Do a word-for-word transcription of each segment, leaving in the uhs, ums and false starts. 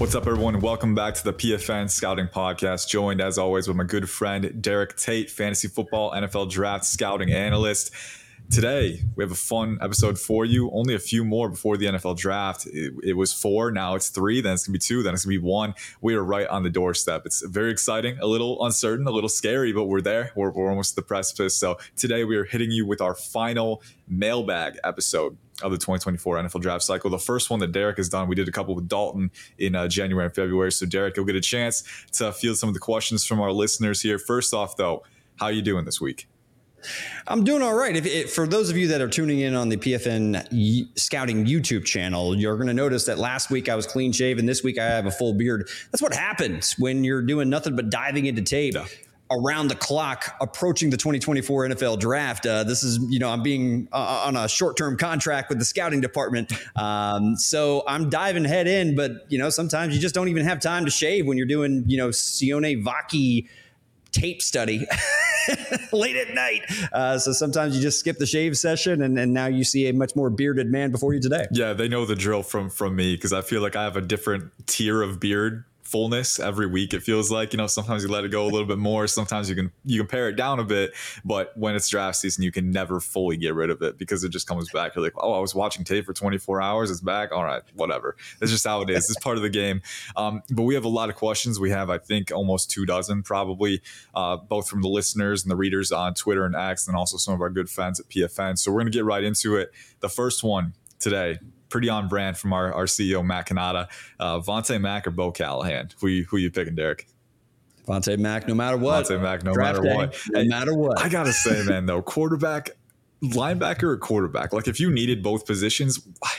What's up, everyone? Welcome back to the P F N Scouting Podcast, joined as always with my good friend Derek Tate, fantasy football N F L draft scouting analyst. Today, we have a fun episode for you. Only a few more before the N F L draft. It, it was four, now it's three, then it's going to be two, then it's going to be one. We are right on the doorstep. It's very exciting, a little uncertain, a little scary, but we're there. We're, we're almost at the precipice. So today, we are hitting you with our final mailbag episode of the twenty twenty-four N F L draft cycle. The first one that Derek has done, we did a couple with Dalton in uh, January and February. So Derek, you'll get a chance to field some of the questions from our listeners here. First off, though, how are you doing this week? I'm doing all right. If it, for those of you that are tuning in on the P F N Scouting YouTube channel, you're going to notice that last week I was clean shaven. This week I have a full beard. That's what happens when you're doing nothing but diving into tape. Yeah. Around the clock, approaching the twenty twenty-four N F L draft. Uh, this is, you know, I'm being uh, on a short-term contract with the scouting department. Um, so I'm diving head in, but, you know, sometimes you just don't even have time to shave when you're doing, you know, Sione Vaki tape study late at night. Uh, so sometimes you just skip the shave session and, and now you see a much more bearded man before you today. Yeah, they know the drill from, from me because I feel like I have a different tier of beard fullness every week. It feels like, you know, sometimes you let it go a little bit more. Sometimes you can you can pare it down a bit, but when it's draft season, you can never fully get rid of it because it just comes back. You're like, oh, I was watching tape for twenty-four hours. It's back. All right, whatever. That's just how it is. It's part of the game. Um, but we have a lot of questions. We have, I think, almost two dozen probably, uh, both from the listeners and the readers on Twitter and X, and also some of our good friends at P F N. So we're going to get right into it. The first one today, pretty on brand from our, our C E O, Matt Canada. Uh, Vontae Mack or Bo Callahan? Who you, who you picking, Derek? Vontae Mack, no matter what. Vontae Mack, no Draft matter day, what. No and matter what. I got to say, man, though, quarterback, linebacker or quarterback, like if you needed both positions,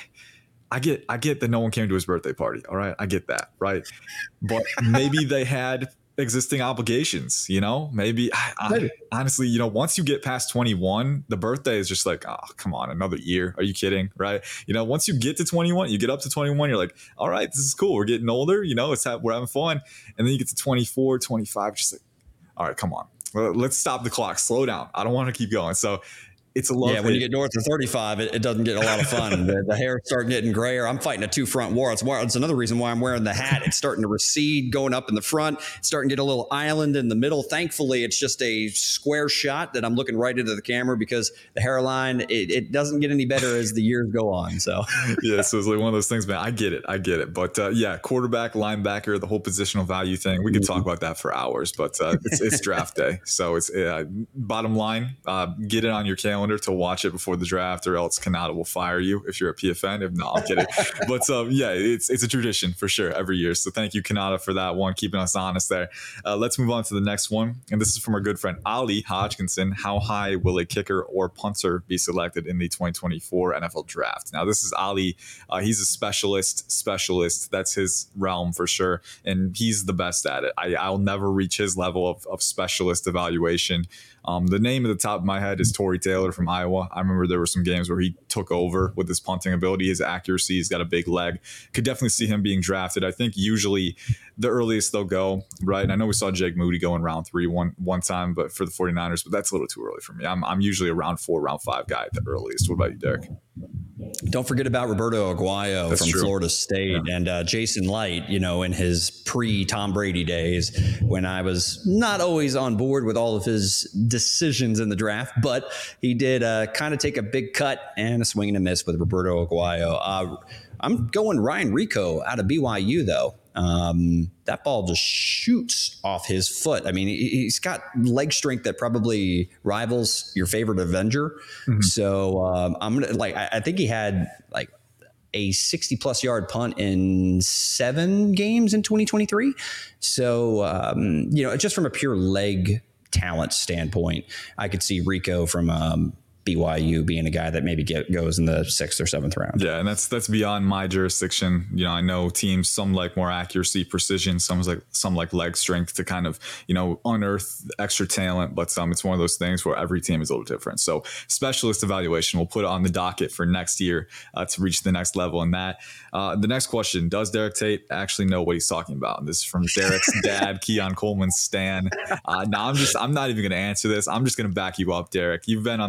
I get I get that no one came to his birthday party. All right. I get that. Right. But maybe they had existing obligations, you know, maybe, I, I, honestly, you know, once you get past twenty-one, the birthday is just like, oh, come on, another year. Are you kidding? Right. You know, once you get to twenty-one, you get up to twenty-one, you're like, all right, this is cool. We're getting older, you know, it's ha- we're having fun. And then you get to twenty-four, twenty-five, just like, all right, come on, let's stop the clock, slow down. I don't want to keep going. So it's a love. Yeah, when you get north of thirty-five, it, it doesn't get a lot of fun. the, the hair start getting grayer. I'm fighting a two front war. It's, it's another reason why I'm wearing the hat. It's starting to recede, going up in the front. It's starting to get a little island in the middle. Thankfully, it's just a square shot that I'm looking right into the camera because the hairline, it, it doesn't get any better as the years go on. So yeah, so it's like one of those things, man. I get it. I get it. But uh, yeah, quarterback, linebacker, the whole positional value thing. We could talk about that for hours, but uh, it's, it's draft day. So it's uh, bottom line, uh, get it on your calendar to watch it before the draft, or else Canada will fire you if you're a P F N. If not, I'm kidding. But um, yeah, it's it's a tradition for sure every year. So thank you, Canada, for that one, keeping us honest there. Uh, let's move on to the next one. And this is from our good friend Ali Hodgkinson. How high will a kicker or punter be selected in the twenty twenty-four N F L draft? Now, this is Ali. Uh, he's a specialist, specialist. That's his realm for sure. And he's the best at it. I, I'll never reach his level of, of specialist evaluation. Um, the name at the top of my head is Tory Taylor from Iowa. I remember there were some games where he took over with his punting ability, his accuracy. He's got a big leg. Could definitely see him being drafted. I think usually the earliest they'll go, right? And I know we saw Jake Moody go in round three one one time, but for the 49ers, but that's a little too early for me. I'm I'm usually a round four, round five guy at the earliest. What about you, Derek? Don't forget about Roberto Aguayo That's from true. Florida State Yeah. and uh, Jason Light, you know, in his pre-Tom Brady days when I was not always on board with all of his decisions in the draft, but he did uh, kind of take a big cut and a swing and a miss with Roberto Aguayo. Uh, I'm going Ryan Rico out of B Y U, though. Um, that ball just shoots off his foot. I mean, he, he's got leg strength that probably rivals your favorite Avenger. Mm-hmm. So um, I'm gonna like. I, I think he had like a sixty plus yard punt in seven games in twenty twenty-three. So um, you know, just from a pure leg talent standpoint, I could see Rico from um, B Y U being a guy that maybe get, goes in the sixth or seventh round. Yeah, and that's that's beyond my jurisdiction. You know, I know teams, some like more accuracy, precision, some like some like leg strength to kind of, you know, unearth extra talent. But um, it's one of those things where every team is a little different. So specialist evaluation, we'll put it on the docket for next year uh, to reach the next level in that. Uh, the next question, does Derek Tate actually know what he's talking about? And this is from Derek's dad, Keon Coleman Stan. Uh, now, I'm just, I'm not even going to answer this. I'm just going to back you up, Derek. You've been on the pod for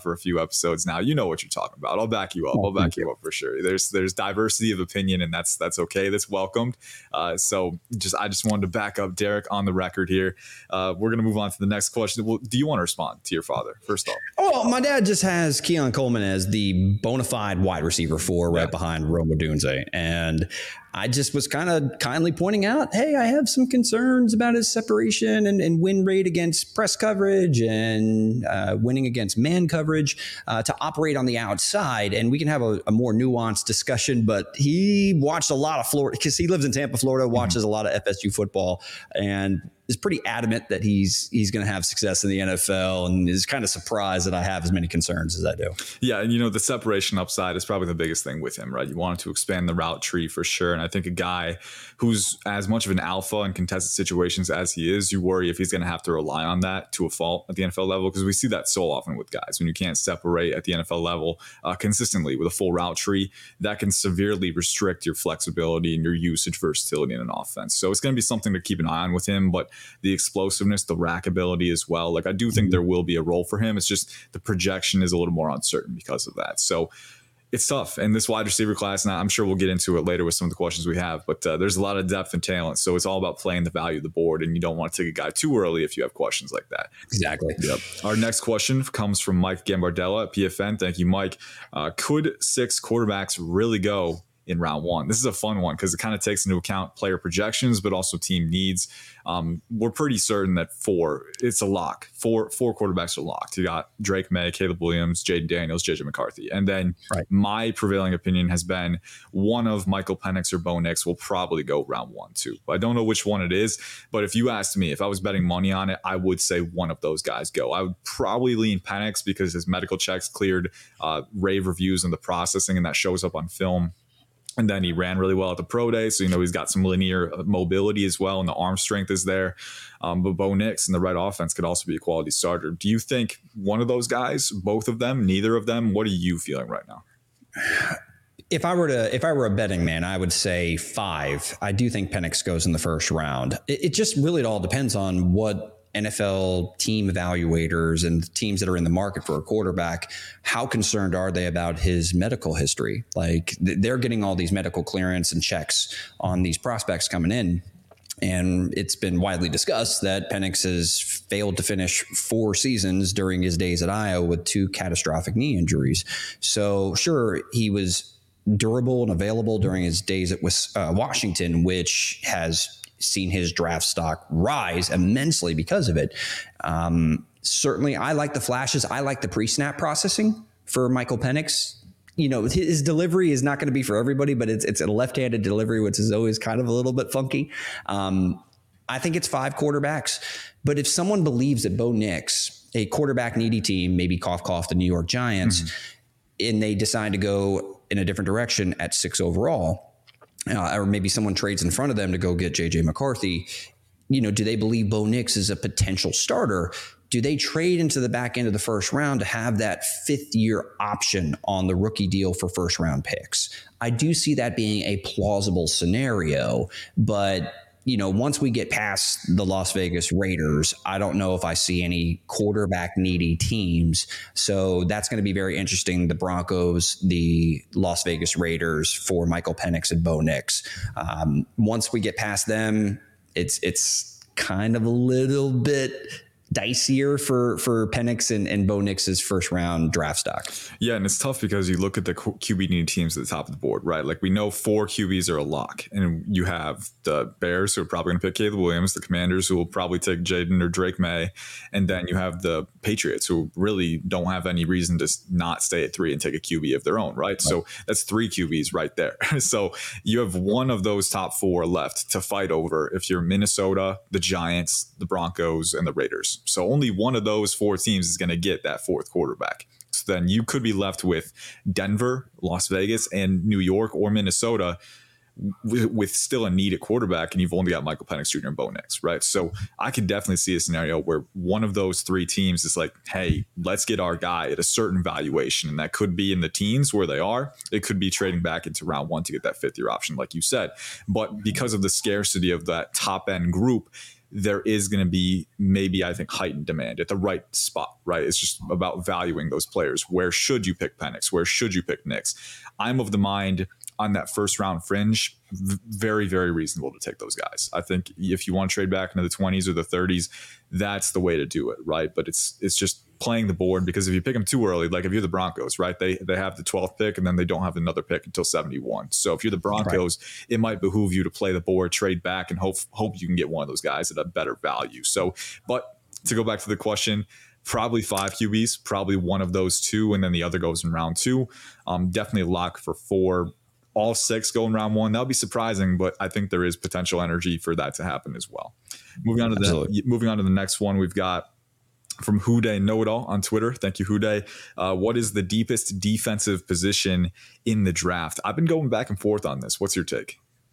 for a few episodes now. You know what you're talking about. I'll back you up. Oh, I'll back you you. up for sure. There's there's diversity of opinion, and that's that's okay. That's welcomed. Uh, so just I just wanted to back up Derek on the record here. Uh, we're gonna move on to the next question. Well, do you want to respond to your father first off? Oh, my dad just has Keon Coleman as the bona fide wide receiver four right yeah. behind Rome Odunze. And I just was kind of kindly pointing out, hey, I have some concerns about his separation and, and win rate against press coverage and uh, winning against man coverage uh, to operate on the outside. And we can have a, a more nuanced discussion, but he watched a lot of Florida because he lives in Tampa, Florida, watches mm-hmm. a lot of F S U football and is pretty adamant that he's he's going to have success in the N F L and is kind of surprised that I have as many concerns as I do. Yeah, and you know, the separation upside is probably the biggest thing with him, right? You want him to expand the route tree for sure. And I think a guy who's as much of an alpha in contested situations as he is, you worry if he's going to have to rely on that to a fault at the N F L level, because we see that so often with guys. When you can't separate at the N F L level uh, consistently with a full route tree, that can severely restrict your flexibility and your usage versatility in an offense. So it's going to be something to keep an eye on with him, but the explosiveness, the rack ability as well. Like I do think there will be a role for him. It's just the projection is a little more uncertain because of that. So it's tough. And this wide receiver class, and I'm sure we'll get into it later with some of the questions we have, but uh, there's a lot of depth and talent. So it's all about playing the value of the board, and you don't want to take a guy too early if you have questions like that. Exactly. Yep. Our next question comes from Mike Gambardella at P F N. Thank you, Mike. Uh, could six quarterbacks really go in round one? This is a fun one because it kind of takes into account player projections, but also team needs. Um, we're pretty certain that four, it's a lock. Four, four quarterbacks are locked. You got Drake May, Caleb Williams, Jaden Daniels, J J McCarthy. And then right. my prevailing opinion has been one of Michael Penix or Bo Nix will probably go round one, too. I don't know which one it is, but if you asked me, if I was betting money on it, I would say one of those guys go. I would probably lean Penix because his medical checks cleared uh, rave reviews and the processing, and that shows up on film. And then he ran really well at the pro day. So, you know, he's got some linear mobility as well. And the arm strength is there. Um, but Bo Nix and the right offense could also be a quality starter. Do you think one of those guys, both of them, neither of them? What are you feeling right now? If I were to, if I were a betting man, I would say five. I do think Penix goes in the first round. It, it just really all depends on what N F L team evaluators and teams that are in the market for a quarterback, how concerned are they about his medical history? Like they're getting all these medical clearance and checks on these prospects coming in. And it's been widely discussed that Penix has failed to finish four seasons during his days at Iowa with two catastrophic knee injuries. So sure, he was durable and available during his days at uh, Washington, which has seen his draft stock rise immensely because of it. Um, certainly, I like the flashes. I like the pre-snap processing for Michael Penix. You know, his delivery is not going to be for everybody, but it's it's a left-handed delivery, which is always kind of a little bit funky. Um, I think it's five quarterbacks. But if someone believes that Bo Nix, a quarterback-needy team, maybe cough, cough, the New York Giants, mm-hmm. and they decide to go in a different direction at six overall, Uh, or maybe someone trades in front of them to go get J J McCarthy, you know, do they believe Bo Nix is a potential starter? Do they trade into the back end of the first round to have that fifth year option on the rookie deal for first round picks? I do see that being a plausible scenario, but you know, once we get past the Las Vegas Raiders, I don't know if I see any quarterback needy teams. So that's going to be very interesting. The Broncos, the Las Vegas Raiders for Michael Penix and Bo Nix. Um, once we get past them, it's it's kind of a little bit dicier for for Penix and, and Bo Nix's first round draft stock. Yeah, and it's tough because you look at the Q B needy teams at the top of the board, right? Like we know four Q Bs are a lock, and you have the Bears who are probably going to pick Caleb Williams, the Commanders who will probably take Jaden or Drake May, and then you have the Patriots who really don't have any reason to not stay at three and take a Q B of their own, right? right. So that's three Q Bs right there. So you have one of those top four left to fight over if you're Minnesota, the Giants, the Broncos, and the Raiders. So only one of those four teams is going to get that fourth quarterback. So then you could be left with Denver, Las Vegas, and New York or Minnesota with, with still a need at quarterback, and you've only got Michael Penix Junior and Bo Nix, right? So I could definitely see a scenario where one of those three teams is like, hey, let's get our guy at a certain valuation, and that could be in the teens where they are. It could be trading back into round one to get that fifth year option, like you said. But because of the scarcity of that top end group, there is going to be maybe, I think, heightened demand at the right spot, right? It's just about valuing those players. Where should you pick Penix? Where should you pick Nix? I'm of the mind on that first round fringe, very, very reasonable to take those guys. I think if you want to trade back into the twenties or the thirties, that's the way to do it, right? But it's it's just playing the board, because if you pick them too early, like if you're the Broncos, right, they they have the twelfth pick and then they don't have another pick until seventy-one. So if you're the Broncos, right, it might behoove you to play the board, trade back, and hope hope you can get one of those guys at a better value. So, but to go back to the question, probably five Q Bs, probably one of those two, and then the other goes in round two. Um, definitely a lock for four. All six go in round one. That would be surprising, but I think there is potential energy for that to happen as well. Moving on to the moving on to the next one, we've got from Huday Know It All on Twitter. Thank you, Huday. Uh, what is the deepest defensive position in the draft? I've been going back and forth on this. What's your take?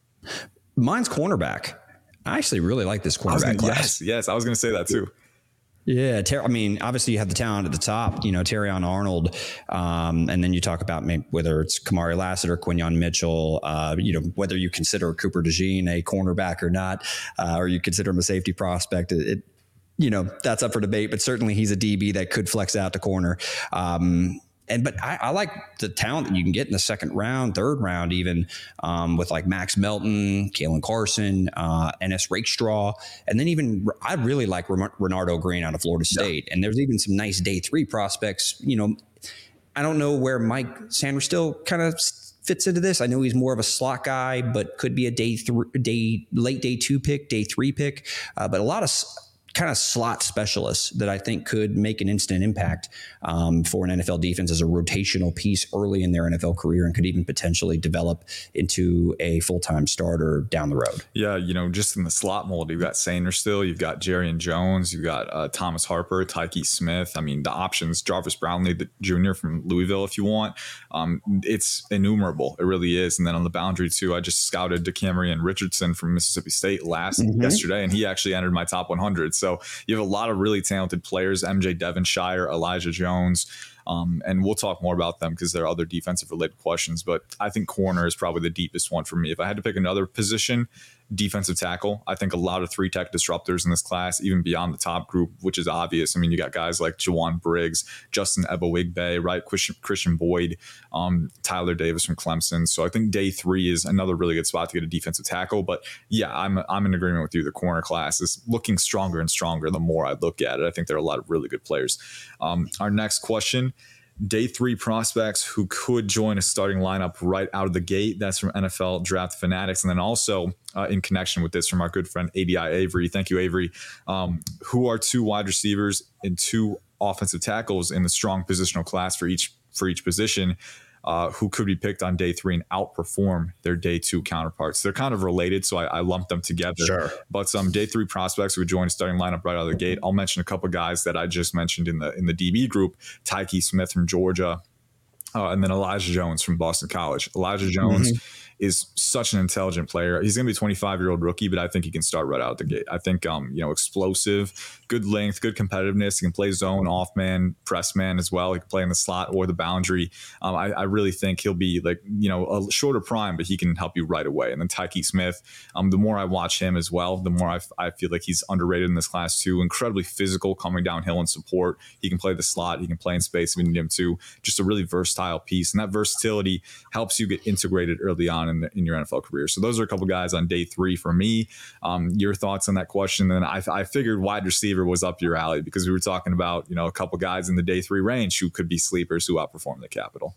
Mine's cornerback. I actually really like this cornerback gonna, class. Yes, yes, I was going to say that too. Yeah, Ter- I mean, obviously you have the talent at the top, you know, Terrion Arnold, um, and then you talk about maybe whether it's Kamari Lassiter, Quinyon Mitchell, uh, you know, whether you consider Cooper DeJean a cornerback or not, uh, or you consider him a safety prospect. It, it, you know, that's up for debate, but certainly he's a D B that could flex out to corner. Um, And but I, I like the talent that you can get in the second round, third round, even um, with like Max Melton, Kalen Carson, uh, N S Rakestraw, and then even I really like Renardo Green out of Florida State. Yeah. And there's even some nice day three prospects. You know, I don't know where Mike Sanders still kind of fits into this. I know he's more of a slot guy, but could be a day three, day late day two pick, day three pick. Uh, but a lot of kind of slot specialists that I think could make an instant impact um, for an N F L defense as a rotational piece early in their N F L career, and could even potentially develop into a full-time starter down the road. Yeah, you know, just in the slot mold, you've got Sanders still, you've got Jarrian Jones, you've got uh, Thomas Harper, Tyke Smith. I mean, the options, Jarvis Brownlee the Junior from Louisville, if you want. Um, it's innumerable. It really is. And then on the boundary too, I just scouted DeCamerion Richardson from Mississippi State last mm-hmm. yesterday, and he actually entered my top one hundred. So So you have a lot of really talented players, M J Devonshire, Elijah Jones, um, and we'll talk more about them because there are other defensive related questions. But I think corner is probably the deepest one for me. If I had to pick another position, defensive tackle, I think a lot of three tech disruptors in this class, even beyond the top group, which is obvious. I mean, you got guys like Jawan Briggs, Justin Ebawigbe, right? Christian, Christian Boyd, um, Tyler Davis from Clemson. So I think day three is another really good spot to get a defensive tackle. But yeah, I'm I'm in agreement with you. The corner class is looking stronger and stronger the more I look at it. I think there are a lot of really good players. Um, our next question. Day three prospects who could join a starting lineup right out of the gate. That's from N F L Draft Fanatics. And then also uh, in connection with this from our good friend A D I Avery. Thank you, Avery. Um, who are two wide receivers and two offensive tackles in the strong positional class for each for each position uh, who could be picked on day three and outperform their day two counterparts. They're kind of related, so I, I lumped them together. Sure. But some day three prospects who would join a starting lineup right out of the gate. I'll mention a couple guys that I just mentioned in the in the D B group. Tyke Smith from Georgia, uh, and then Elijah Jones from Boston College. Elijah Jones mm-hmm. is such an intelligent player. He's going to be a twenty-five-year-old rookie, but I think he can start right out of the gate. I think, um, you know, explosive, good length, good competitiveness. He can play zone, off man, press man as well. He can play in the slot or the boundary. Um, I, I really think he'll be like, you know, a shorter prime, but he can help you right away. And then Tyke Smith, um, the more I watch him as well, the more I, I feel like he's underrated in this class too. Incredibly physical, coming downhill in support. He can play the slot. He can play in space if you need him to. Just a really versatile piece. And that versatility helps you get integrated early on in, the, in your N F L career. So those are a couple guys on day three for me. Um, your thoughts on that question? And I, I figured wide receiver was up your alley because we were talking about, you know, a couple guys in the day three range who could be sleepers who outperform the Capital.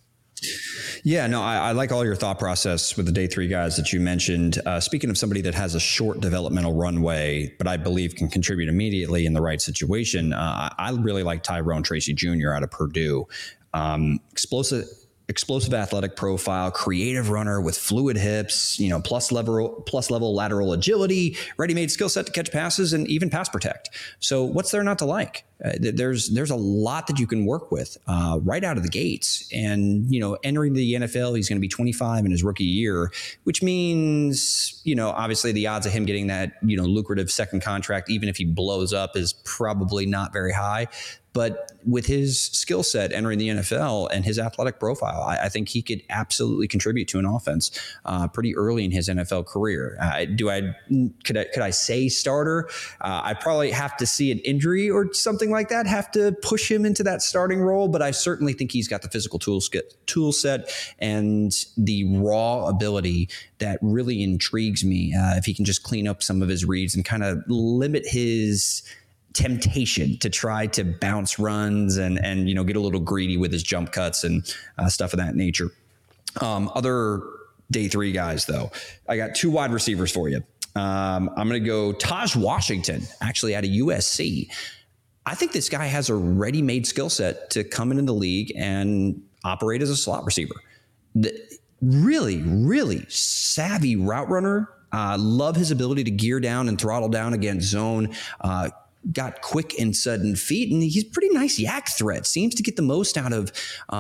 Yeah, no, I, I like all your thought process with the day three guys that you mentioned. Uh, speaking of somebody that has a short developmental runway, but I believe can contribute immediately in the right situation, uh, I really like Tyrone Tracy Junior out of Purdue. Um, explosive. Explosive athletic profile, creative runner with fluid hips, you know, plus level plus level lateral agility, ready-made skill set to catch passes, and even pass protect. So what's there not to like? Uh, there's there's a lot that you can work with uh, right out of the gates. And, you know, entering the N F L, he's going to be twenty-five in his rookie year, which means, you know, obviously the odds of him getting that, you know, lucrative second contract, even if he blows up, is probably not very high. But with his skill set entering the N F L and his athletic profile, I, I think he could absolutely contribute to an offense uh, pretty early in his N F L career. Uh, do I could I could I say starter? Uh, I probably have to see an injury or something like that, have to push him into that starting role. But I certainly think he's got the physical tool tool set and the raw ability that really intrigues me. Uh, if he can just clean up some of his reads and kind of limit his temptation to try to bounce runs and, and, you know, get a little greedy with his jump cuts and uh, stuff of that nature. Um, other day three guys, though, I got two wide receivers for you. Um, I'm going to go Taj Washington, actually out of U S C. I think this guy has a ready-made skill set to come into the league and operate as a slot receiver. The, really, really savvy route runner. Uh, love his ability to gear down and throttle down against zone. Uh, got quick and sudden feet, and he's pretty nice yak threat. Seems to get the most out of,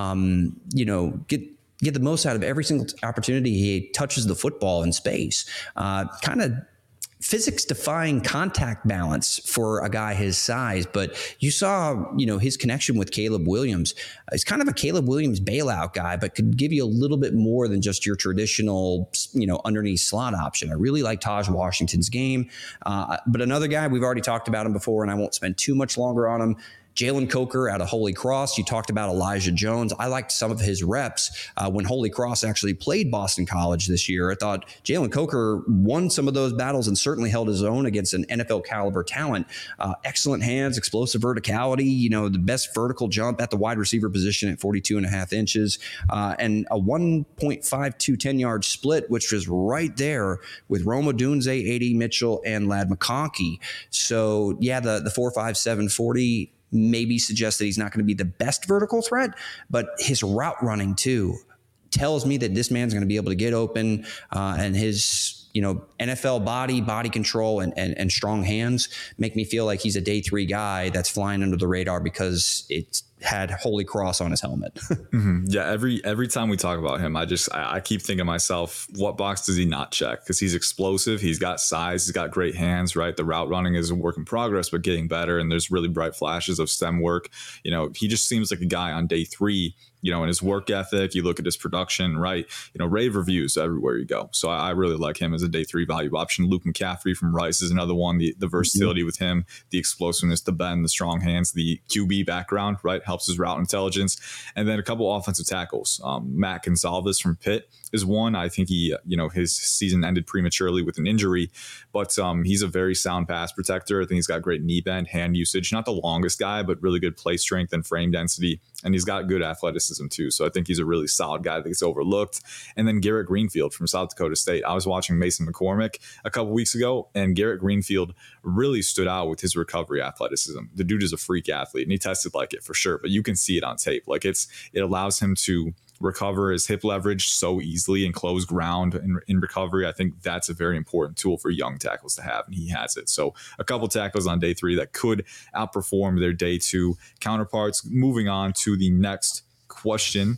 um, you know, get get the most out of every single opportunity he touches the football in space. Uh, kind of physics-defying contact balance for a guy his size, but you saw, you know, his connection with Caleb Williams. He's kind of a Caleb Williams bailout guy, but could give you a little bit more than just your traditional, you know, underneath slot option. I really like Taj Washington's game. Uh, but another guy, we've already talked about him before, and I won't spend too much longer on him. Jalen Coker out of Holy Cross. You talked about Elijah Jones. I liked some of his reps uh, when Holy Cross actually played Boston College this year. I thought Jalen Coker won some of those battles and certainly held his own against an N F L caliber talent. Uh, excellent hands, explosive verticality, you know, the best vertical jump at the wide receiver position at forty-two and a half inches, uh, and a one point five two ten-yard split, which was right there with Rome Odunze, A D Mitchell, and Ladd McConkey. So, yeah, the, the four five seven forty maybe suggests that he's not going to be the best vertical threat, but his route running too tells me that this man's going to be able to get open, uh, and his, you know, N F L body, body control, and, and and strong hands make me feel like he's a day three guy that's flying under the radar because it's had Holy Cross on his helmet. mm-hmm. Yeah, every every time we talk about him, I just I, I keep thinking to myself, what box does he not check? Because he's explosive, he's got size, he's got great hands, right? The route running is a work in progress, but getting better, and there's really bright flashes of stem work. You know, he just seems like a guy on day three. You know, in his work ethic, you look at his production, right? You know, rave reviews everywhere you go. So I, I really like him as a day three value option. Luke McCaffrey from Rice is another one. The the versatility mm-hmm. with him, the explosiveness, the bend, the strong hands, the Q B background, right? Helps his route intelligence. And then a couple offensive tackles. Um, Matt Gonsalves from Pitt is one. I think he, you know, his season ended prematurely with an injury, but um, he's a very sound pass protector. I think he's got great knee bend, hand usage, not the longest guy, but really good play strength and frame density. And he's got good athleticism too. So I think he's a really solid guy that gets overlooked. And then Garrett Greenfield from South Dakota State. I was watching Mason McCormick a couple weeks ago, and Garrett Greenfield really stood out with his recovery athleticism. The dude is a freak athlete, and he tested like it for sure, but you can see it on tape. Like it's, it allows him to recover his hip leverage so easily and close ground in, in recovery. I think that's a very important tool for young tackles to have, and he has it. So a couple tackles on day three that could outperform their day two counterparts. Moving on to the next question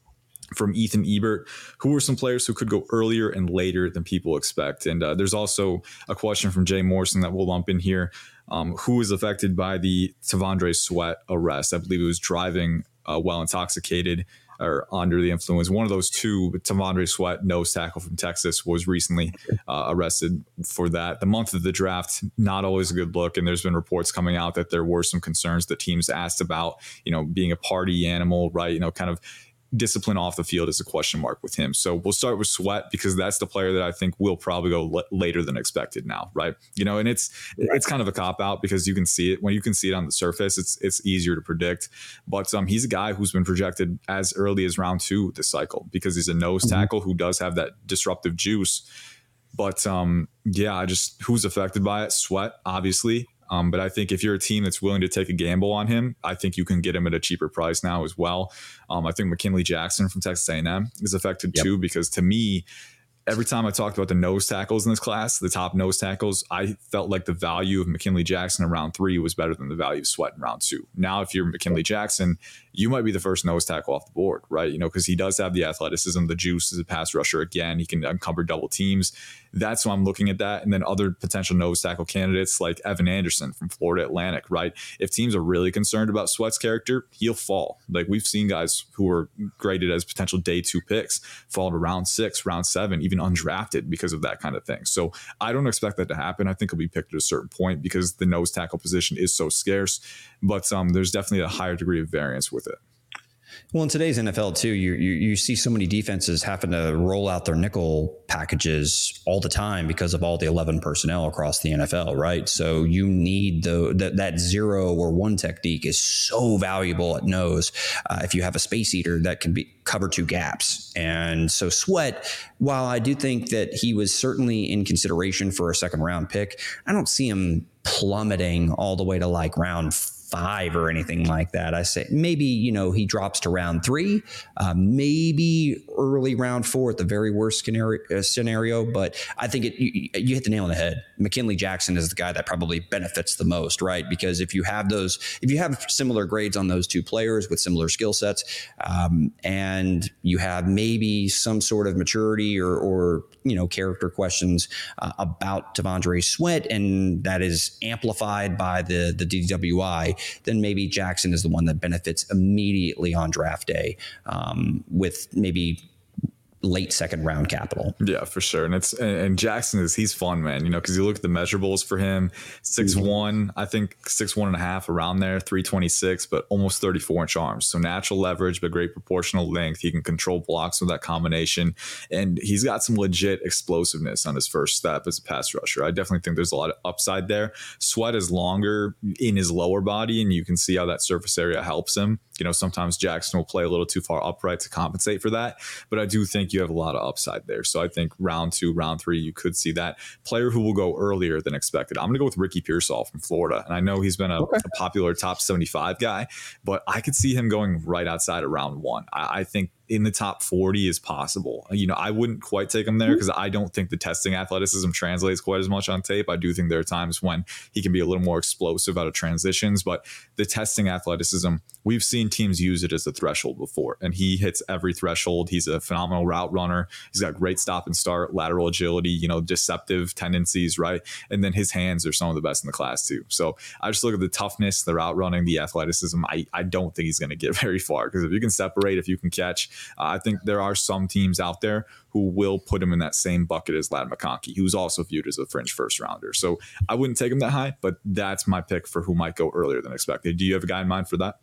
from Ethan Ebert. Who are some players who could go earlier and later than people expect? And uh, there's also a question from Jay Morrison that we'll lump in here. Um, who is affected by the T'Vondre Sweat arrest? I believe he was driving uh, while intoxicated or under the influence. One of those two, but T'Vondre Sweat, nose tackle from Texas, was recently uh, arrested for that. The month of the draft, not always a good look. And there's been reports coming out that there were some concerns that teams asked about, you know, being a party animal, right? You know, kind of discipline off the field is a question mark with him. So we'll start with Sweat because that's the player that I think will probably go l- later than expected now, right? You know, and it's right. it's kind of a cop out because you can see it when you can see it on the surface. It's it's easier to predict, but um, he's a guy who's been projected as early as round two this cycle because he's a nose mm-hmm. tackle who does have that disruptive juice. But um, yeah, I just who's affected by it? Sweat, obviously. Um, but I think if you're a team that's willing to take a gamble on him, I think you can get him at a cheaper price now as well. Um, I think McKinley Jackson from Texas A and M is affected yep. too, because to me, every time I talked about the nose tackles in this class, the top nose tackles, I felt like the value of McKinley Jackson in round three was better than the value of Sweat in round two. Now, if you're McKinley Jackson, you might be the first nose tackle off the board, right? You know, because he does have the athleticism, the juice as a pass rusher. Again, he can uncover double teams. That's why I'm looking at that. And then other potential nose tackle candidates like Evan Anderson from Florida Atlantic, right? If teams are really concerned about Sweat's character, he'll fall. Like we've seen guys who were graded as potential day two picks fall to round six, round seven, even undrafted because of that kind of thing. So I don't expect that to happen. I think he'll be picked at a certain point because the nose tackle position is so scarce, but um, there's definitely a higher degree of variance with it. Well, in today's N F L too, you, you you see so many defenses having to roll out their nickel packages all the time because of all the eleven personnel across the N F L, right? So you need the that that zero or one technique is so valuable at nose. Uh, if you have a space eater that can be cover two gaps, and so Sweat, while I do think that he was certainly in consideration for a second round pick, I don't see him plummeting all the way to like round five or anything like that. I say maybe, you know, he drops to round three, uh, maybe early round four at the very worst scenario, uh, scenario. But I think it, you, you hit the nail on the head. McKinley Jackson is the guy that probably benefits the most, right? Because if you have those, if you have similar grades on those two players with similar skill sets, um, and you have maybe some sort of maturity or, or you know, character questions uh, about T'Vondre Sweat, and that is amplified by the the D W I, then maybe Jackson is the one that benefits immediately on draft day um, with maybe late second round capital. Yeah, for sure. And it's and Jackson is he's fun, man, you know, because you look at the measurables for him, six one, I think six one and a half around there, three twenty-six, but almost thirty-four inch arms. So natural leverage, but great proportional length. He can control blocks with that combination. And he's got some legit explosiveness on his first step as a pass rusher. I definitely think there's a lot of upside there. Sweat is longer in his lower body, and you can see how that surface area helps him. You know, sometimes Jackson will play a little too far upright to compensate for that, but I do think you have a lot of upside there. So I think round two, round three, you could see that player who will go earlier than expected. I'm going to go with Ricky Pearsall from Florida. And I know he's been a, okay. a popular top seventy-five guy, but I could see him going right outside of round one. I, I think in the top forty is possible. You know, I wouldn't quite take him there because I don't think the testing athleticism translates quite as much on tape. I do think there are times when he can be a little more explosive out of transitions, but the testing athleticism, we've seen teams use it as a threshold before, and he hits every threshold. He's a phenomenal route runner. He's got great stop and start, lateral agility, you know, deceptive tendencies, right? And then his hands are some of the best in the class too. So I just look at the toughness, the route running, the athleticism. I, I don't think he's going to get very far because if you can separate, if you can catch, Uh, I think there are some teams out there who will put him in that same bucket as Ladd McConkey, who's also viewed as a fringe first rounder. So I wouldn't take him that high, but that's my pick for who might go earlier than expected. Do you have a guy in mind for that?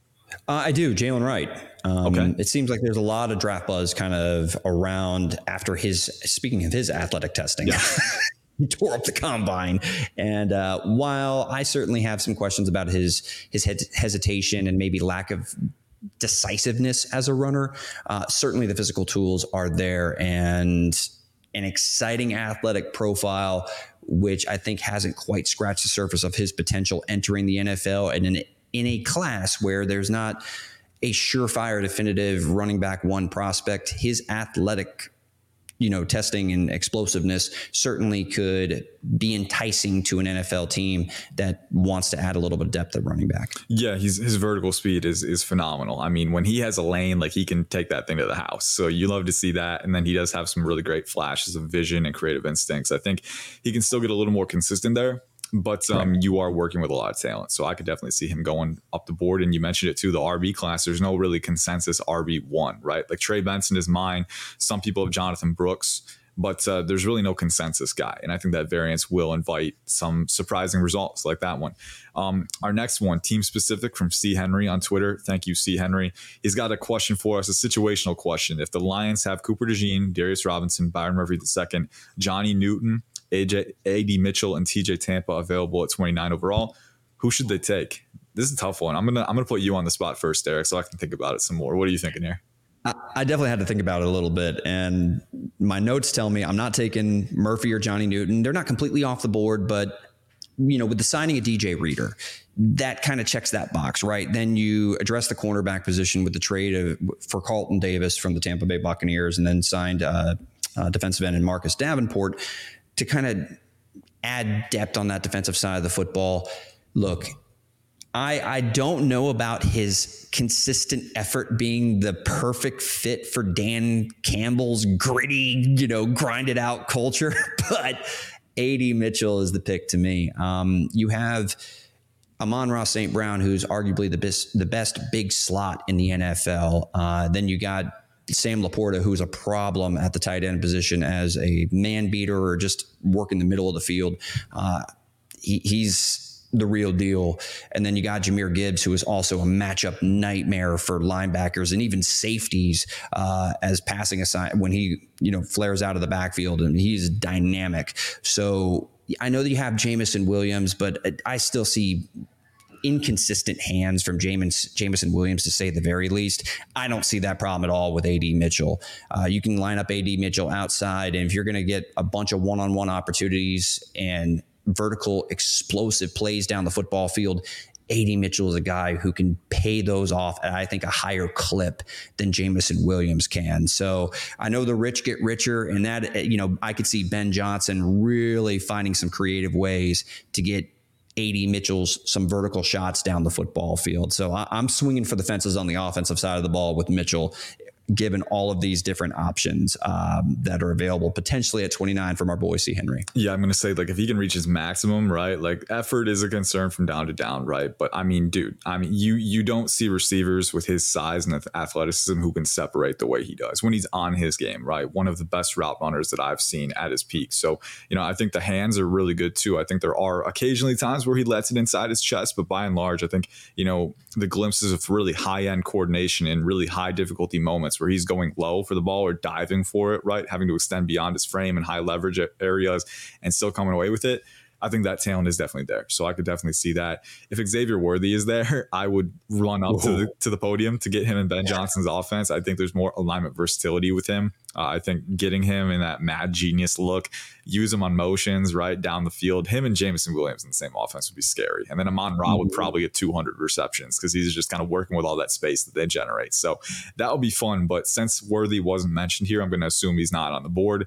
Uh, I do. Jalen Wright. Um, okay. It seems like there's a lot of draft buzz kind of around after his, speaking of his athletic testing. Yeah. He tore up the combine. And uh, while I certainly have some questions about his, his hesitation and maybe lack of decisiveness as a runner, uh, certainly the physical tools are there, and an exciting athletic profile, which I think hasn't quite scratched the surface of his potential entering the N F L, and in, in a class where there's not a surefire definitive running back one prospect. His athletic you know, testing and explosiveness certainly could be enticing to an N F L team that wants to add a little bit of depth at running back. Yeah, he's, his vertical speed is is phenomenal. I mean, when he has a lane, like he can take that thing to the house. So you love to see that. And then he does have some really great flashes of vision and creative instincts. I think he can still get a little more consistent there. But um, right. you are working with a lot of talent. So I could definitely see him going up the board. And you mentioned it too, the R B class, there's no really consensus R B one, right? Like Trey Benson is mine. Some people have Jonathan Brooks, but uh, there's really no consensus guy. And I think that variance will invite some surprising results like that one. Um, our next one, team specific from C. Henry on Twitter. Thank you, C. Henry. He's got a question for us, a situational question. If the Lions have Cooper DeJean, Darius Robinson, Byron Murphy the second, Johnny Newton, A J, A D Mitchell, and T J Tampa available at twenty-nine overall, who should they take? This is a tough one. I'm gonna I'm gonna put you on the spot first, Derek, so I can think about it some more. What are you thinking here? I, I definitely had to think about it a little bit, and my notes tell me I'm not taking Murphy or Johnny Newton. They're not completely off the board, but you know, with the signing of D J Reader, that kind of checks that box, right? Then you address the cornerback position with the trade of, for Carlton Davis from the Tampa Bay Buccaneers, and then signed uh, uh, defensive end, and Marcus Davenport to kind of add depth on that defensive side of the football. Look, I, I don't know about his consistent effort being the perfect fit for Dan Campbell's gritty, you know, grinded out culture, but A D Mitchell is the pick to me. Um, you have Amon-Ra Saint Brown, who's arguably the best, the best big slot in the N F L. Uh, then you got Sam Laporta, who's a problem at the tight end position as a man beater or just work in the middle of the field. Uh, he, he's the real deal. And then you got Jahmyr Gibbs, who is also a matchup nightmare for linebackers and even safeties uh, as passing aside when he, you know, flares out of the backfield, and he's dynamic. So I know that you have Jameson Williams, but I still see inconsistent hands from James, Jameson Williams, to say the very least. I don't see that problem at all with A D Mitchell. Uh, you can line up A D Mitchell outside, and if you're going to get a bunch of one-on-one opportunities and vertical explosive plays down the football field, A D Mitchell is a guy who can pay those off at, I think, a higher clip than Jameson Williams can. So I know the rich get richer, and that, you know, I could see Ben Johnson really finding some creative ways to get A D Mitchell's some vertical shots down the football field. So I, I'm swinging for the fences on the offensive side of the ball with Mitchell, given all of these different options um, that are available potentially at twenty-nine from our boy C. Henry. Yeah, I'm going to say, like, if he can reach his maximum, right, like effort is a concern from down to down, right? But I mean, dude, I mean, you you don't see receivers with his size and athleticism who can separate the way he does when he's on his game, right? One of the best route runners that I've seen at his peak. So, you know, I think the hands are really good too. I think there are occasionally times where he lets it inside his chest, but by and large, I think, you know, the glimpses of really high end coordination in really high difficulty moments where he's going low for the ball or diving for it, right? Having to extend beyond his frame and high leverage areas and still coming away with it. I think that talent is definitely there. So I could definitely see that. If Xavier Worthy is there, I would run up to the, to the podium to get him in Ben Johnson's offense. I think there's more alignment versatility with him. Uh, I think getting him in that mad genius look, use him on motions right down the field. Him and Jameson Williams in the same offense would be scary. And then Amon-Ra would probably get two hundred receptions because he's just kind of working with all that space that they generate. So that would be fun. But since Worthy wasn't mentioned here, I'm going to assume he's not on the board.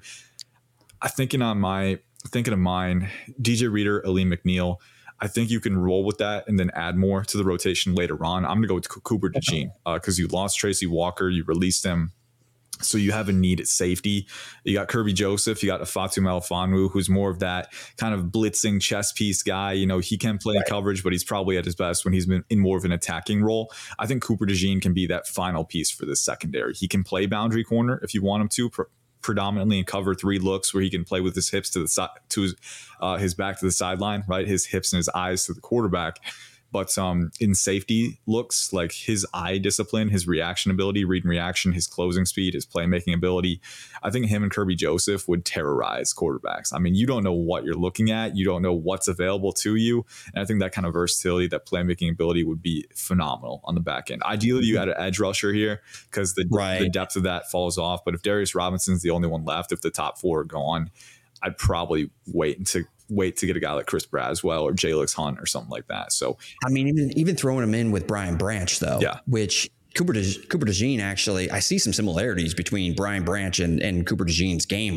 I'm thinking on my thinking of mine, D J Reader, Aleem McNeil. I think you can roll with that and then add more to the rotation later on. I'm going to go with Cooper DeJean because uh, you lost Tracy Walker, you released him. So you have a need at safety. You got Kirby Joseph, you got Fatu Melifonwu, who's more of that kind of blitzing chess piece guy. You know, he can play right in coverage, but he's probably at his best when he's been in more of an attacking role. I think Cooper DeJean can be that final piece for this secondary. He can play boundary corner if you want him to, pr- predominantly in cover three looks where he can play with his hips to the side, to his, uh, his back to the sideline, right? His hips and his eyes to the quarterback. But um, in safety looks, like his eye discipline, his reaction ability, read and reaction, his closing speed, his playmaking ability, I think him and Kirby Joseph would terrorize quarterbacks. I mean, you don't know what you're looking at. You don't know what's available to you. And I think that kind of versatility, that playmaking ability would be phenomenal on the back end. Ideally, you had an edge rusher here because the, right. the depth of that falls off. But if Darius Robinson's the only one left, if the top four are gone, I'd probably wait until wait to get a guy like Chris Braswell or Jalix Hunt or something like that. So, I mean, even, even throwing him in with Brian Branch though, yeah. which Cooper, De, Cooper DeJean, actually, I see some similarities between Brian Branch and, and Cooper DeJean's game,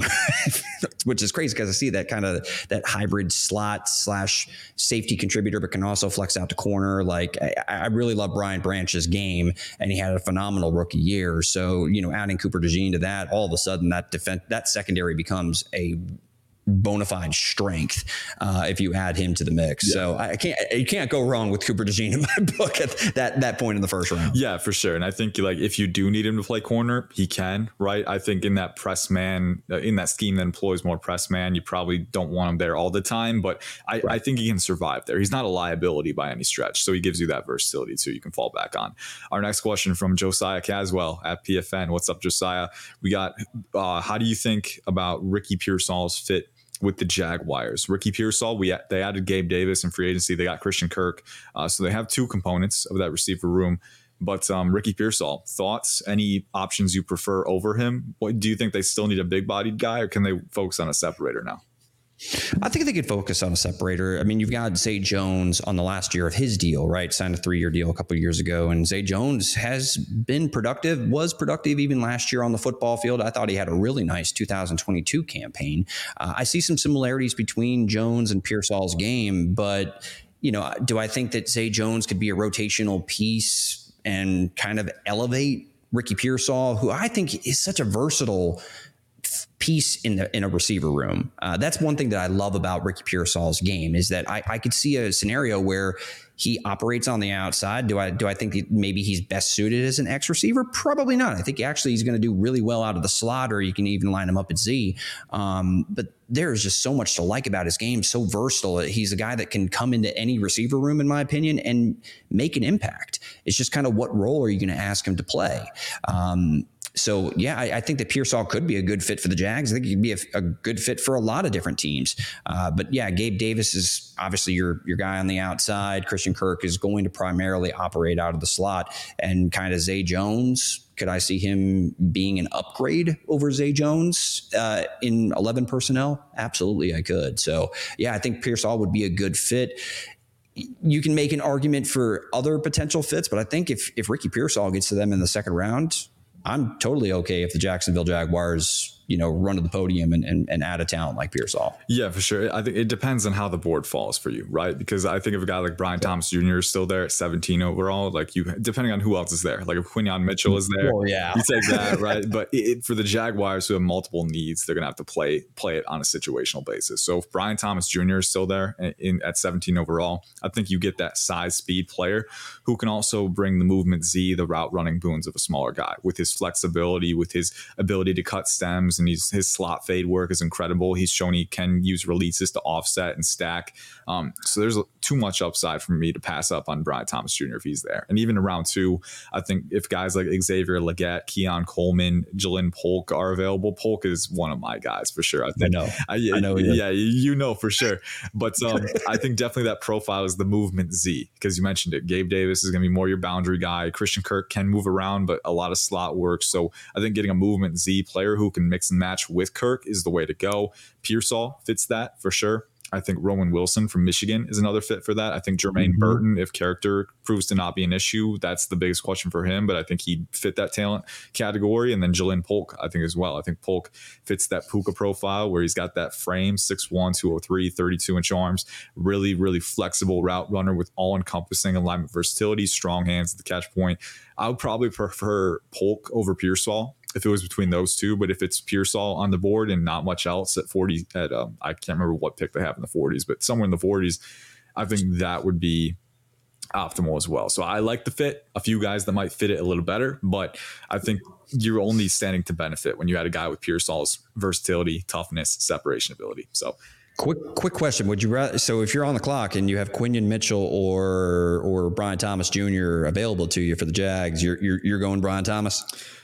which is crazy because I see that kind of that hybrid slot slash safety contributor, but can also flex out to corner. Like I, I really love Brian Branch's game, and he had a phenomenal rookie year. So, you know, adding Cooper DeJean to that, all of a sudden that defense, that secondary becomes a bona fide strength uh, if you add him to the mix. Yeah. So I can't, you can't go wrong with Cooper DeJean in my book at that, that point in the first round. Yeah, for sure. And I think like if you do need him to play corner, he can, right? I think in that press man, uh, in that scheme that employs more press man, you probably don't want him there all the time, but I, right. I think he can survive there. He's not a liability by any stretch. So he gives you that versatility too. You can fall back on. Our next question from Josiah Caswell at P F N. What's up, Josiah? We got, uh, how do you think about Ricky Pearsall's fit with the Jaguars? Ricky Pearsall, we they added Gabe Davis in free agency. They got Christian Kirk. Uh, so they have two components of that receiver room. But um, Ricky Pearsall, thoughts? Any options you prefer over him? What do you think? They still need a big-bodied guy, or can they focus on a separator now? I think they could focus on a separator. I mean, you've got Zay Jones on the last year of his deal, right? Signed a three-year deal a couple of years ago. And Zay Jones has been productive, was productive even last year on the football field. I thought he had a really nice two thousand twenty-two campaign. Uh, I see some similarities between Jones and Pearsall's game, but, you know, do I think that Zay Jones could be a rotational piece and kind of elevate Ricky Pearsall, who I think is such a versatile piece in the, in a receiver room? Uh, that's one thing that I love about Ricky Pearsall's game, is that I, I could see a scenario where he operates on the outside. Do I do I think that maybe he's best suited as an X receiver? Probably not. I think actually he's going to do really well out of the slot, or you can even line him up at Z. Um, but there is just so much to like about his game. So versatile. He's a guy that can come into any receiver room, in my opinion, and make an impact. It's just kind of what role are you going to ask him to play? Um, So, yeah, I, I think that Pearsall could be a good fit for the Jags. I think he could be a, a good fit for a lot of different teams. Uh, but, yeah, Gabe Davis is obviously your your guy on the outside. Christian Kirk is going to primarily operate out of the slot. And kind of Zay Jones, could I see him being an upgrade over Zay Jones uh, in eleven personnel? Absolutely, I could. So, yeah, I think Pearsall would be a good fit. You can make an argument for other potential fits, but I think if if Ricky Pearsall gets to them in the second round, I'm totally okay if the Jacksonville Jaguars, you know, run to the podium and, and, and add a talent like Pearsall. Yeah, for sure. I think it depends on how the board falls for you, right? Because I think if a guy like Brian Thomas Junior is still there at seventeen overall, like you, depending on who else is there, like if Quinyon Mitchell is there, oh, yeah. you take that, right? But it, it, for the Jaguars who have multiple needs, they're going to have to play play it on a situational basis. So if Brian Thomas Junior is still there in, in at seventeen overall, I think you get that size speed player who can also bring the movement Z, the route running boons of a smaller guy, with his flexibility, with his ability to cut stems, and he's, his slot fade work is incredible. He's shown he can use releases to offset and stack. Um, so there's too much upside for me to pass up on Brian Thomas Junior if he's there. And even in round two, I think if guys like Xavier Legette, Keon Coleman, Jalen Polk are available, Polk is one of my guys for sure. I think. I know. I, I know yeah, you know for sure. But um, I think definitely that profile is the movement Z, because you mentioned it. Gabe Davis is going to be more your boundary guy. Christian Kirk can move around, but a lot of slot work. So I think getting a movement Z player who can mix and match with Kirk is the way to go. Pearsall fits that for sure. I think Roman Wilson from Michigan is another fit for that. I think Jermaine mm-hmm. Burton, if character proves to not be an issue, that's the biggest question for him. But I think he'd fit that talent category. And then Jalen Polk, I think as well. I think Polk fits that Puka profile where he's got that frame, six one, two oh three, thirty-two inch arms, really, really flexible route runner with all-encompassing alignment versatility, strong hands at the catch point. I would probably prefer Polk over Pearsall if it was between those two, but if it's Pearsall on the board and not much else at forty, at um, I can't remember what pick they have in the forties, but somewhere in the forties, I think that would be optimal as well. So I like the fit. A few guys that might fit it a little better, but I think you're only standing to benefit when you had a guy with Pearsall's versatility, toughness, separation ability. So. Quick, quick question. Would you rather, so if you're on the clock and you have Quinyon Mitchell or or Brian Thomas Junior available to you for the Jags, you're you're, you're going Brian Thomas?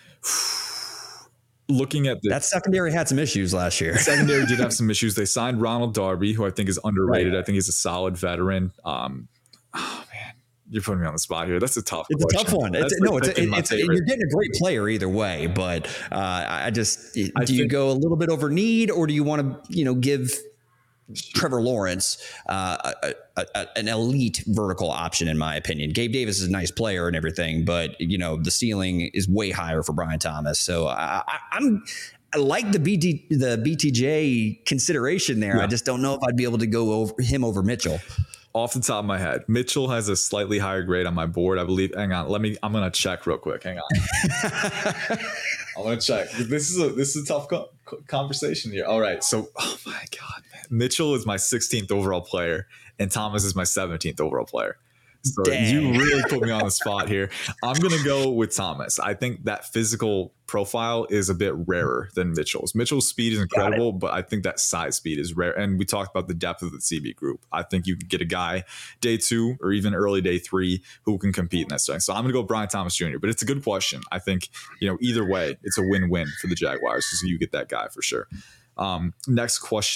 Looking at the, that secondary had some issues last year. Secondary did have some issues. They signed Ronald Darby, who I think is underrated. Right. I think he's a solid veteran. Um, oh man, you're putting me on the spot here. That's a tough. It's question. a tough one. It's, like no, it's, a, it's a, you're getting a great player either way. But uh, I just do I you think, go a little bit over need, or do you want to you know give Trevor Lawrence uh, a, a, a, an elite vertical option, in my opinion? Gabe Davis is a nice player and everything, but you know the ceiling is way higher for Brian Thomas. So I, I, I'm I like the B T the B T J consideration there. Yeah. I just don't know if I'd be able to go over him over Mitchell. Off the top of my head, Mitchell has a slightly higher grade on my board, I believe. Hang on, let me. I'm gonna check real quick. Hang on. I'm gonna check. This is a this is a tough co- conversation here. All right, so oh my god, man. Mitchell is my sixteenth overall player, and Thomas is my seventeenth overall player. So Dang. You really put me on the spot here. I'm going to go with Thomas. I think that physical profile is a bit rarer than Mitchell's. Mitchell's speed is incredible, but I think that size speed is rare. And we talked about the depth of the C B group. I think you can get a guy day two or even early day three who can compete in that setting. So I'm going to go Brian Thomas Junior But it's a good question. I think, you know, either way, it's a win-win for the Jaguars because you get that guy for sure. Um, next question.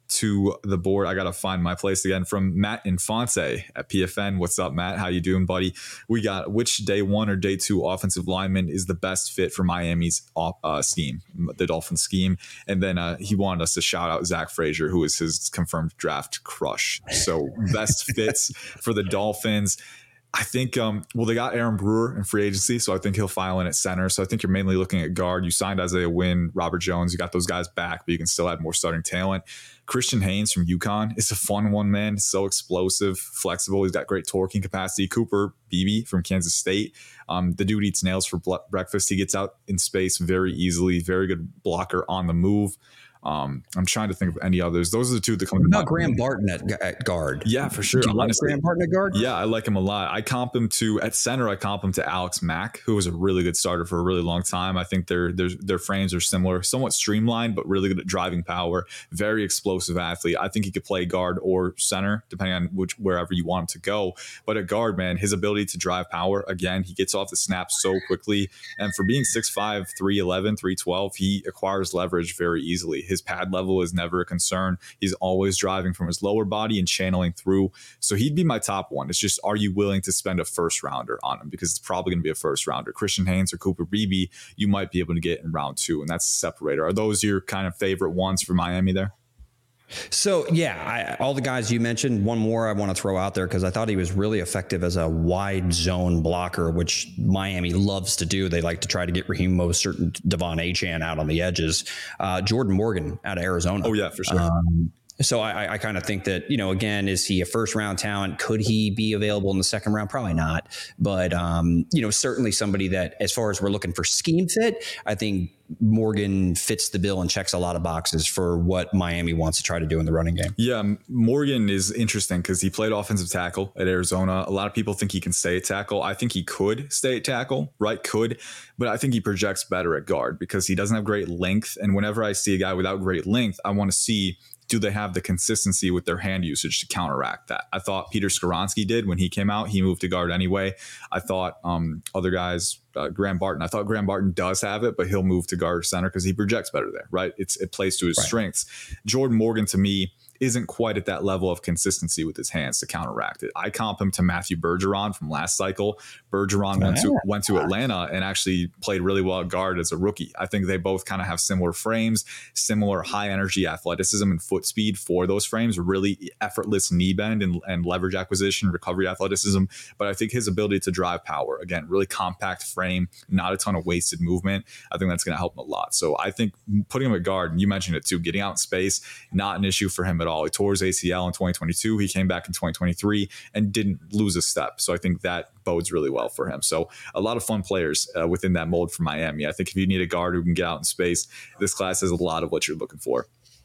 to the board. I got to find my place again from Matt Infante at P F N. What's up, Matt? How you doing, buddy? We got which day one or day two offensive lineman is the best fit for Miami's uh, scheme, the Dolphins scheme. And then uh, he wanted us to shout out Zach Frazier, who is his confirmed draft crush. So best fits for the Dolphins. I think, um, well, they got Aaron Brewer in free agency, so I think he'll file in at center. So I think you're mainly looking at guard. You signed Isaiah Wynn, Robert Jones. You got those guys back, but you can still add more starting talent. Christian Haynes from UConn is a fun one, man. He's so explosive, flexible. He's got great torquing capacity. Cooper Beebe from Kansas State. Um, the dude eats nails for breakfast. He gets out in space very easily. Very good blocker on the move. Um, I'm trying to think of any others. Those are the two that come to mind. Graham Barton at, at guard. Yeah, for sure. Do you like Graham Barton at guard? Yeah, I like him a lot. I comp him to at center. I comp him to Alex Mack, who was a really good starter for a really long time. I think their their their frames are similar, somewhat streamlined, but really good at driving power. Very explosive athlete. I think he could play guard or center, depending on which wherever you want him to go. But at guard, man, his ability to drive power, again, he gets off the snap so quickly. And for being six five, three eleven, three twelve, he acquires leverage very easily. His pad level is never a concern. He's always driving from his lower body and channeling through. So he'd be my top one. It's just, are you willing to spend a first rounder on him? Because it's probably going to be a first rounder. Christian Haynes or Cooper Beebe, you might be able to get in round two, and that's a separator. Are those your kind of favorite ones for Miami there? So, yeah, I, all the guys you mentioned, one more I want to throw out there because I thought he was really effective as a wide zone blocker, which Miami loves to do. They like to try to get Raheem Mostert and Devon Achane out on the edges. Uh, Jordan Morgan out of Arizona. Oh, yeah, for sure. Um, So I, I kind of think that, you know, again, is he a first round talent? Could he be available in the second round? Probably not. But, um, you know, certainly somebody that as far as we're looking for scheme fit, I think Morgan fits the bill and checks a lot of boxes for what Miami wants to try to do in the running game. Yeah, Morgan is interesting because he played offensive tackle at Arizona. A lot of people think he can stay at tackle. I think he could stay at tackle, right? Could. But I think he projects better at guard because he doesn't have great length. And whenever I see a guy without great length, I want to see, do they have the consistency with their hand usage to counteract that? I thought Peter Skoronski did when he came out. He moved to guard anyway. I thought um, other guys, uh, Graham Barton, I thought Graham Barton does have it, but he'll move to guard center because he projects better there, right? It's It plays to his right. strengths. Jordan Morgan, to me, isn't quite at that level of consistency with his hands to counteract it. I comp him to Matthew Bergeron from last cycle. Bergeron went to went to Atlanta and actually played really well at guard as a rookie. I think they both kind of have similar frames, similar high energy athleticism and foot speed for those frames, really effortless knee bend and, and leverage acquisition, recovery athleticism. But I think his ability to drive power, again, really compact frame, not a ton of wasted movement. I think that's going to help him a lot. So I think putting him at guard, and you mentioned it too, getting out in space, not an issue for him at all. He tore his A C L in twenty twenty-two. He came back in twenty twenty-three and didn't lose a step. So I think that bodes really well for him. So a lot of fun players uh, within that mold for Miami. I think if you need a guard who can get out in space, this class has a lot of what you're looking for.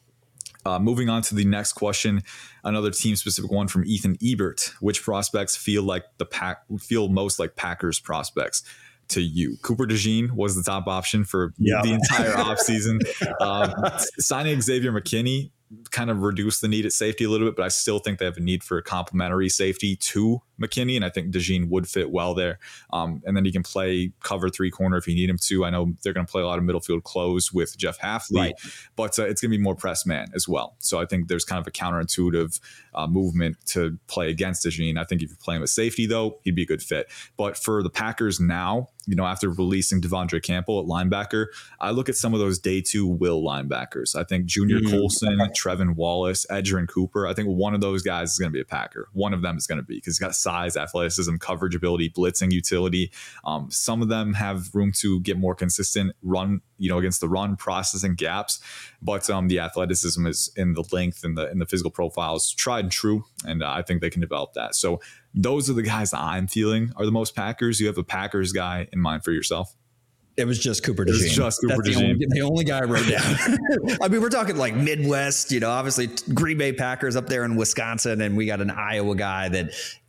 Uh, moving on to the next question, another team-specific one from Ethan Ebert. Which prospects feel like the pack feel most like Packers prospects to you? Cooper DeJean was the top option for yep. the entire offseason. Um, signing Xavier McKinney kind of reduced the need at safety a little bit, but I still think they have a need for a complementary safety to McKinney, and I think DeJean would fit well there. Um, and then he can play cover three corner if you need him to. I know they're going to play a lot of middle field close with Jeff Hafley, right. but uh, it's going to be more press man as well. So I think there's kind of a counterintuitive uh, movement to play against DeJean. I think if you play him at safety, though, he'd be a good fit. But for the Packers now, you know, after releasing Devondre Campbell at linebacker, I look at some of those day two will linebackers. I think Junior mm-hmm. Colson, Trevin Wallace, Edgerrin Cooper. I think one of those guys is going to be a Packer. One of them is going to be because he's got size, athleticism, coverage ability, blitzing utility. Um, some of them have room to get more consistent run, you know, against the run, processing gaps. But um, the athleticism is in the length and the in the physical profiles tried and true, and uh, I think they can develop that. So those are the guys that I'm feeling are the most Packers. You have a Packers guy in mind for yourself? It was just Cooper DeJean. Just Cooper That's the only, the only guy I wrote down. I mean, we're talking like Midwest, you know, obviously Green Bay Packers up there in Wisconsin, and we got an Iowa guy that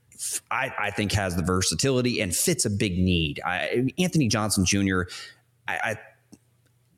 I, I think has the versatility and fits a big need. I, Anthony Johnson Junior I, I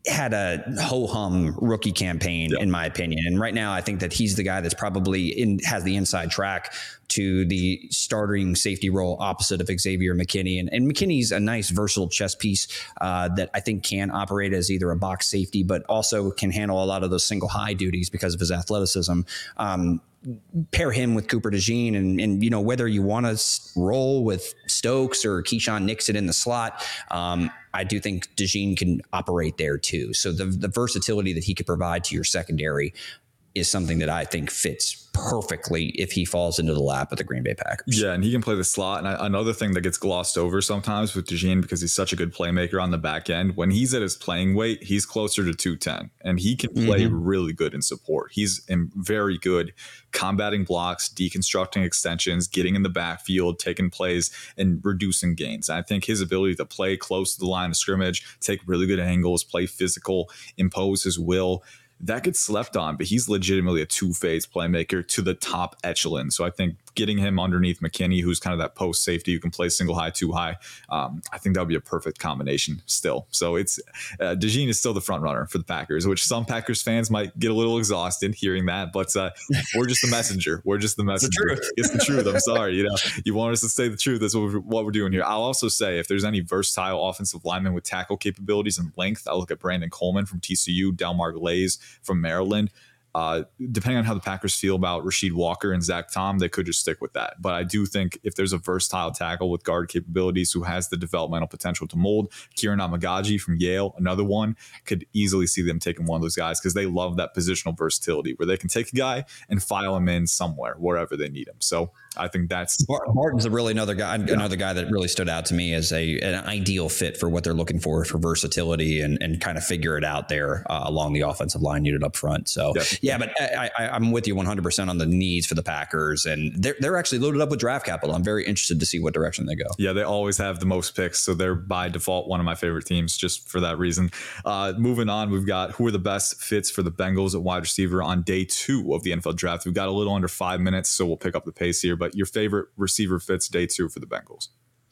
had a ho-hum rookie campaign, yeah. in my opinion. And right now, I think that he's the guy that's probably in has the inside track to the starting safety role opposite of Xavier McKinney. And, and McKinney's a nice versatile chess piece uh, that I think can operate as either a box safety, but also can handle a lot of those single high duties because of his athleticism. Um, pair him with Cooper DeJean, and, and you know, whether you want to roll with Stokes or Keyshawn Nixon in the slot, um, I do think DeJean can operate there too. So the the versatility that he could provide to your secondary is something that I think fits perfectly if he falls into the lap of the Green Bay Packers. Yeah, and he can play the slot. And I, another thing that gets glossed over sometimes with DeJean, because he's such a good playmaker on the back end, when he's at his playing weight, he's closer to two ten, and he can play mm-hmm. really good in support. He's in very good combating blocks, deconstructing extensions, getting in the backfield, taking plays, and reducing gains. I think his ability to play close to the line of scrimmage, take really good angles, play physical, impose his will, that gets slept on, but he's legitimately a two-phase playmaker to the top echelon. So I think getting him underneath McKinney, who's kind of that post safety who can play single high, two high, um, I think that would be a perfect combination still. So it's uh, DeJean is still the front runner for the Packers, which some Packers fans might get a little exhausted hearing that, but uh, we're just the messenger. We're just the messenger. It's the truth. It's the truth. I'm sorry. You know, you want us to say the truth. That's what we're, what we're doing here. I'll also say if there's any versatile offensive linemen with tackle capabilities and length, I look at Brandon Coleman from T C U, Delmar Glaze from Maryland. Uh, depending on how the Packers feel about Rasheed Walker and Zach Tom, they could just stick with that. But I do think if there's a versatile tackle with guard capabilities who has the developmental potential to mold, Kieran Amagaji from Yale, another one, could easily see them taking one of those guys because they love that positional versatility where they can take a guy and file him in somewhere, wherever they need him. So I think that's Martin's a really another guy, yeah. another guy that really stood out to me as a an ideal fit for what they're looking for for versatility and and kind of figure it out there uh, along the offensive line unit up front. So yeah, yeah but I, I, I'm with you one hundred percent on the needs for the Packers, and they're they're actually loaded up with draft capital. I'm very interested to see what direction they go. Yeah, they always have the most picks, so they're by default one of my favorite teams just for that reason. Uh, moving on, we've got who are the best fits for the Bengals at wide receiver on day two of the N F L draft. We've got a little under five minutes, so we'll pick up the pace here. But your favorite receiver fits day two for the Bengals?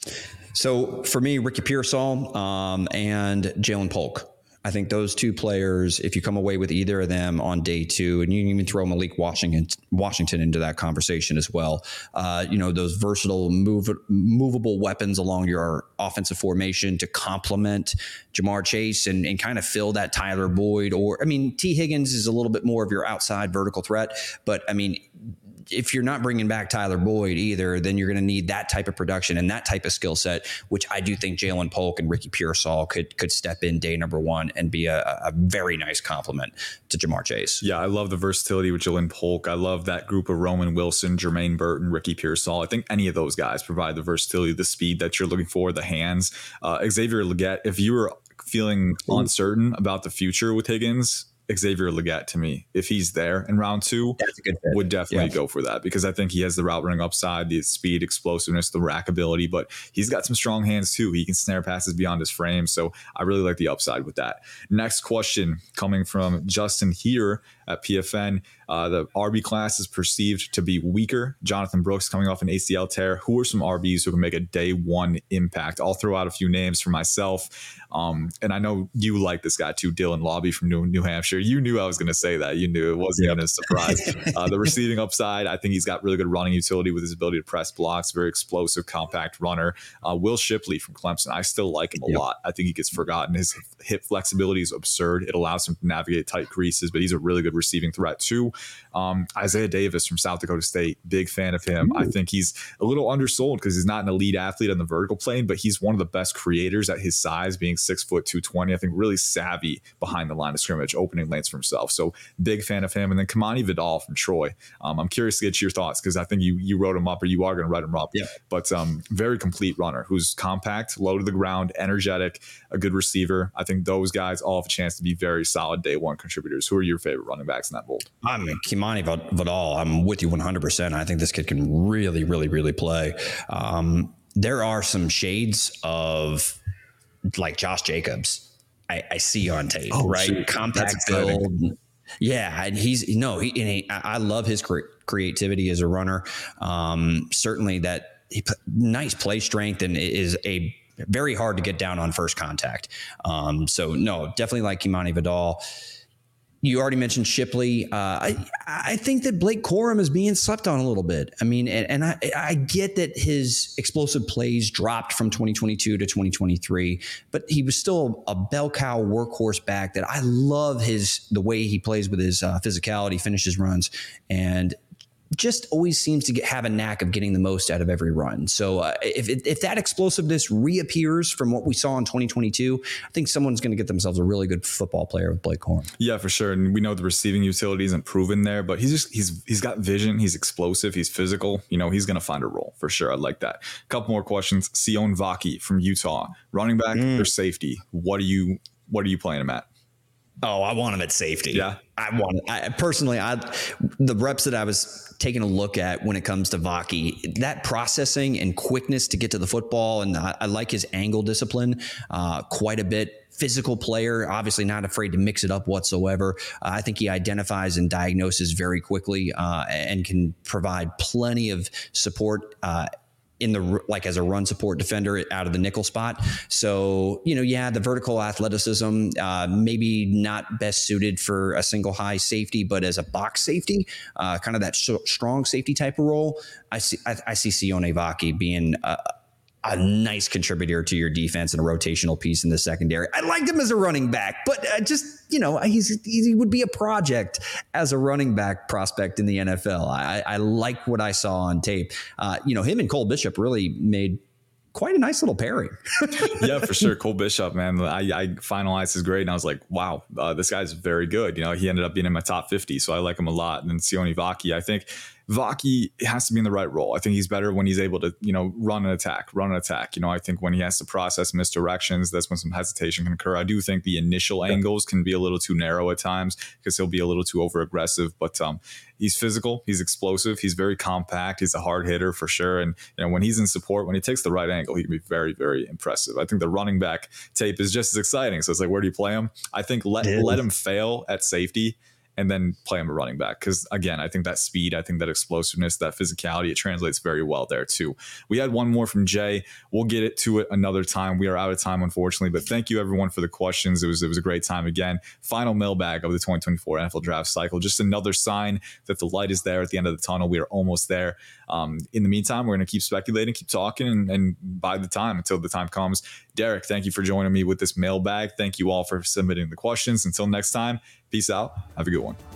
So for me, Ricky Pearsall um, and Jalen Polk. I think those two players, if you come away with either of them on day two, and you can even throw Malik Washington, Washington into that conversation as well, uh, you know, those versatile, move, movable weapons along your offensive formation to complement Jamar Chase and, and kind of fill that Tyler Boyd. Or, I mean, T. Higgins is a little bit more of your outside vertical threat, but I mean, if you're not bringing back Tyler Boyd either, then you're going to need that type of production and that type of skill set, which I do think Jalen Polk and Ricky Pearsall could could step in day number one and be a, a very nice compliment to Jamar Chase. Yeah, I love the versatility with Jalen Polk. I love that group of Roman Wilson, Jermaine Burton, Ricky Pearsall. I think any of those guys provide the versatility, the speed that you're looking for, the hands. Uh, Xavier Legette, if you were feeling uncertain about the future with Higgins, Xavier Legette, to me, if he's there in round two, that's a good fit. Would definitely yeah. go for that because I think he has the route running upside, the speed, explosiveness, the rack ability, but he's got some strong hands too. He can snare passes beyond his frame. So I really like the upside with that. Next question coming from Justin here at P F N. Uh, the R B class is perceived to be weaker. Jonathan Brooks coming off an A C L tear. Who are some R Bs who can make a day one impact? I'll throw out a few names for myself. Um, and I know you like this guy too, Dylan Lobby from New, New Hampshire. You knew I was going to say that. You knew it wasn't yep. even a surprise. Uh, the receiving upside, I think he's got really good running utility with his ability to press blocks, very explosive, compact runner. Uh, Will Shipley from Clemson, I still like him a yep. lot. I think he gets forgotten. His hip flexibility is absurd. It allows him to navigate tight creases, but he's a really good receiving threat too. Um, Isaiah Davis from South Dakota State, big fan of him. Ooh. I think he's a little undersold because he's not an elite athlete on the vertical plane, but he's one of the best creators at his size, being six foot two twenty. I think really savvy behind the line of scrimmage, opening lanes for himself. So big fan of him. And then Kamani Vidal from Troy. Um, I'm curious to get your thoughts because I think you you wrote him up, or you are going to write him up. Yeah. But um, very complete runner who's compact, low to the ground, energetic, a good receiver. I think those guys all have a chance to be very solid day one contributors. Who are your favorite running backs in that mold? I mean, Kimani Vidal, I'm with you one hundred percent. I think this kid can really, really, really play. Um, there are some shades of like Josh Jacobs I, I see on tape, oh, right? Shoot. Compact build. Yeah, and he's no, he, and he, I love his cre- creativity as a runner. Um, certainly that he, nice play strength and is a very hard to get down on first contact. Um, so no, definitely like Kimani Vidal. You already mentioned Shipley. Uh, I I think that Blake Corum is being slept on a little bit. I mean, and, and I, I get that his explosive plays dropped from twenty twenty-two to twenty twenty-three, but he was still a bell cow workhorse back that I love his the way he plays with his uh, physicality, finishes runs, and just always seems to get, have a knack of getting the most out of every run. So uh, if if that explosiveness reappears from what we saw in twenty twenty-two, I think someone's going to get themselves a really good football player with Blake Corum. Yeah, for sure. And we know the receiving utility isn't proven there, but he's just he's he's got vision. He's explosive. He's physical. You know, he's going to find a role for sure. I like that. A couple more questions. Sion Vaki from Utah, running back mm. or safety. What are you What are you playing him at? Oh, I want him at safety. Yeah. I want I personally, I the reps that I was taking a look at when it comes to Vaki, that processing and quickness to get to the football, and I, I like his angle discipline uh, quite a bit. Physical player, obviously not afraid to mix it up whatsoever. Uh, I think he identifies and diagnoses very quickly uh, and can provide plenty of support uh, in the, like as a run support defender out of the nickel spot. So, you know, yeah, the vertical athleticism, uh, maybe not best suited for a single high safety, but as a box safety, uh, kind of that sh- strong safety type of role. I see, I, I see Sione Vaki being a, a nice contributor to your defense and a rotational piece in the secondary. I liked him as a running back, but uh, just, you know, he's, he would be a project as a running back prospect in the N F L. I, I like what I saw on tape. Uh, you know, him and Cole Bishop really made quite a nice little pairing. Yeah, for sure. Cole Bishop, man, I, I finalized his grade and I was like, wow, uh, this guy's very good. You know, he ended up being in my top fifty, so I like him a lot. And then Sione Vaki, I think Vaki has to be in the right role. I think he's better when he's able to, you know, run an attack, run an attack. You know, I think when he has to process misdirections, that's when some hesitation can occur. I do think the initial angles can be a little too narrow at times because he'll be a little too over aggressive, but um, he's physical, he's explosive, he's very compact, he's a hard hitter for sure. And, you know, when he's in support, when he takes the right angle, he can be very, very impressive. I think the running back tape is just as exciting. So it's like, where do you play him? I think let, let him fail at safety and then play him a running back. Because again, I think that speed, I think that explosiveness, that physicality, it translates very well there too. We had one more from Jay. We'll get it to it another time. We are out of time, unfortunately, but thank you everyone for the questions. It was, it was a great time again. Final mailbag of the twenty twenty-four N F L draft cycle. Just another sign that the light is there at the end of the tunnel. We are almost there. Um, in the meantime, we're going to keep speculating, keep talking, and, and bide the time until the time comes. Derek, thank you for joining me with this mailbag. Thank you all for submitting the questions. Until next time, peace out. Have a good one.